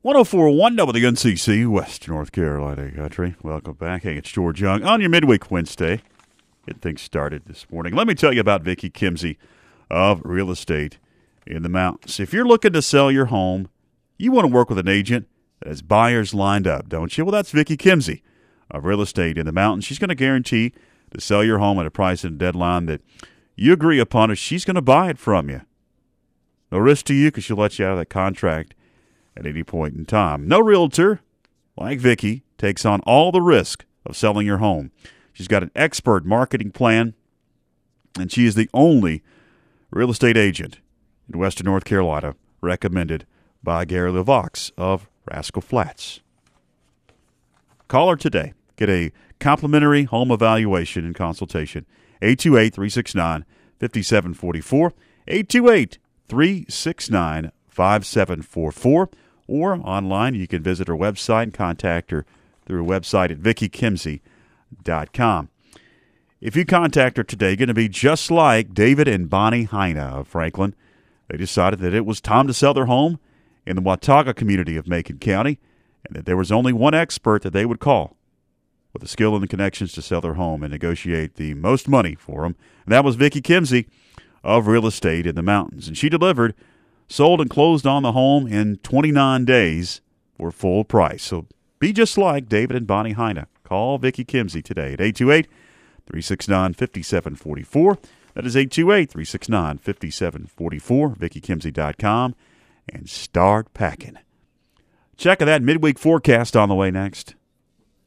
1041 WNCC, West North Carolina Country. Welcome back. Hey, it's George Young on your midweek Wednesday. Get things started this morning. Let me tell you about Vicki Kimsey of Real Estate in the Mountains. If you're looking to sell your home, you want to work with an agent that has buyers lined up, don't you? Well, that's Vicki Kimsey of Real Estate in the Mountains. She's going to guarantee to sell your home at a price and deadline that you agree upon, or she's going to buy it from you. No risk to you because she'll let you out of that contract at any point in time. No realtor, like Vicki, takes on all the risk of selling your home. She's got an expert marketing plan, and she is the only real estate agent in Western North Carolina recommended by Gary LeVox of Rascal Flats. Call her today. Get a complimentary home evaluation and consultation. 828-369-5744. 828-369-5744. Or online, you can visit her website and contact her through her website at VickiKimsey.com. If you contact her today, you're going to be just like David and Bonnie Heine of Franklin. They decided that it was time to sell their home in the Watauga community of Macon County, and that there was only one expert that they would call with the skill and the connections to sell their home and negotiate the most money for them. And that was Vicki Kimsey of Real Estate in the Mountains. And she delivered, sold and closed on the home in 29 days for full price. So be just like David and Bonnie Heine. Call Vicki Kimsey today at 828-369-5744. That is 828-369-5744, VickiKimsey.com, and start packing. Check that midweek forecast on the way next.